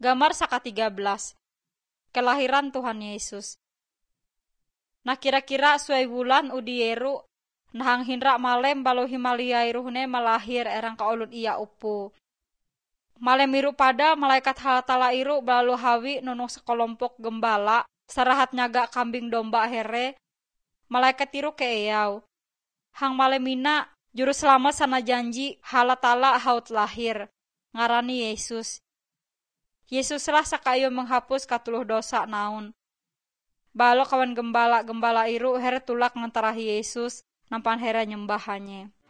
Gambar saka-13. Kelahiran Tuhan Yesus. Nah kira-kira suai bulan udi yeru, nahang hindra malem balo himalia iruhne malahir erang kaulun iya upu. Malem iru pada malaikat halatala iru balo hawi nunung sekolompok gembala, sarahat nyaga kambing domba here, malaikat iru keeyau. Hang malemina juru selamat sana janji halatala haut lahir, ngarani Yesus. Yesuslah sakayo menghapus katuluh dosa naun. Balo kawan gembala iru here tulak ngentarahi Yesus nampan here nyembahannya.